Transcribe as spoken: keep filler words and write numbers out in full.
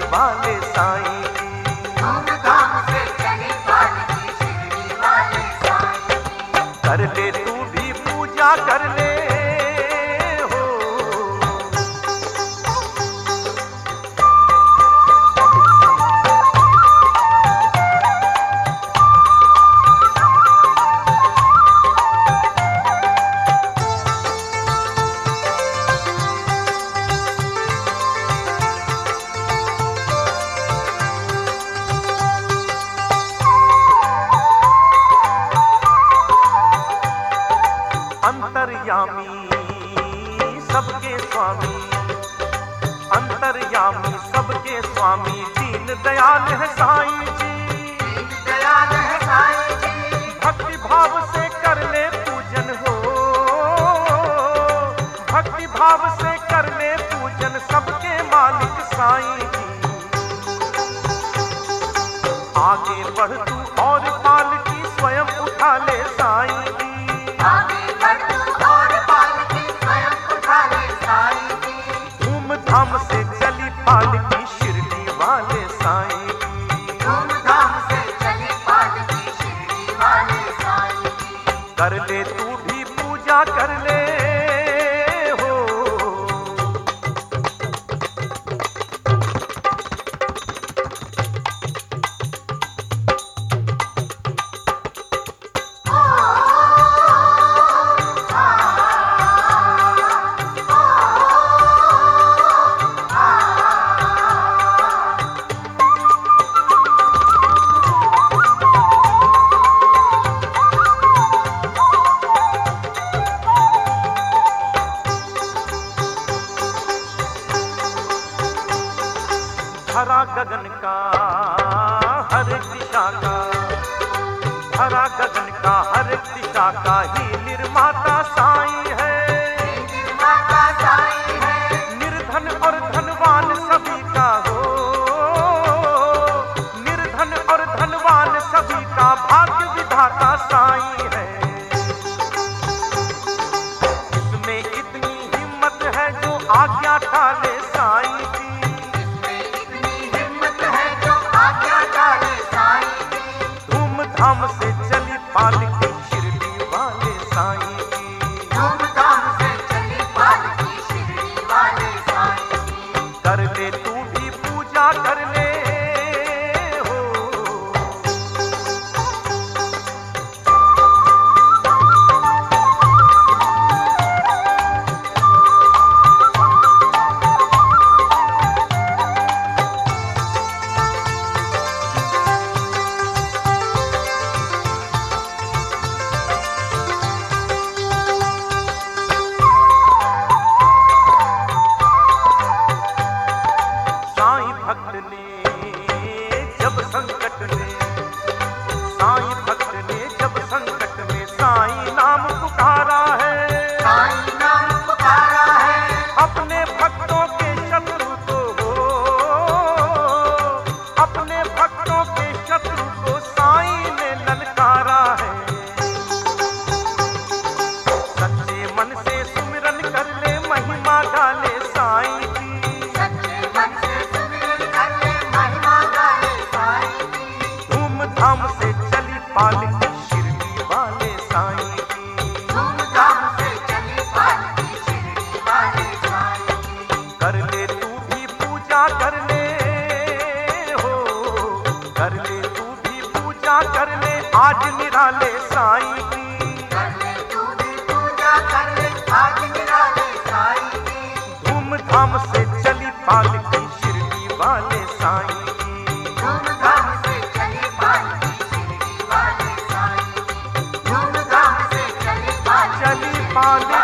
वाले साईं की। धूमधाम से चली पालकी शिरडी वाले साईं की। कर ले तू भी पूजा कर ले हो। अंतर्यामी सबके स्वामी, अंतर्यामी सबके स्वामी दीन दयाल है साईं जी। दीन दयाल है साईं जी। भक्ति भाव से कर ले पूजन हो, भक्ति भाव से कर ले पूजन सबके मालिक साईं जी। आगे बढ़ तू और पालकी स्वयं उठा ले साईं जी। आगे बढ़ तू और पालकी स्वयं उठा ले साईं की। धूमधाम से चली पालकी शिरडी वाले साईं की। धूमधाम से चली पालकी शिरडी वाले साईं की। कर ले तू भी पूजा कर ले हो। हरा गगन का हर दिशा का, हरा गगन का हर दिशा का ही निर्माता साईं है। निर्माता साईं है। निर्धन और धनवान सभी का हो, निर्धन और धनवान सभी का भाग्य विधाता साईं है। इसमें इतनी हिम्मत है जो आज्ञा डाले साईं की। धूमधाम से चली पालकी शिरडी वाले साईं की। धूमधाम से चली पालकी शिरडी वाले साईं की। कर ले तू भी पूजा कर ले हो। भक्त ने जब संकट में, साईं भक्त ने जब संकट में साईं नाम पुकारा है। साईं नाम पुकारा है। अपने भक्तों के शत्रु को हो, अपने भक्तों के शत्रु को साईं ने ललकारा है। सच्चे मन से सुमिरन कर ले महिमा गाले साईं की। धूमधाम से चली पालकी शिरडी वाले साईं की। धूमधाम से चली पालकी शिरडी वाले साईं की। कर ले तू भी पूजा कर ले हो। कर ले तू भी पूजा कर ले आज निराले साईं की। कर ले तू भी पूजा कर ले आज निराले साईं की। धूमधाम से चली पालकी शिरडी वाले साईं की। धूमधाम से चली पालकी शिरडी वाले साईं की। धूमधाम से चली पालकी चली पालकी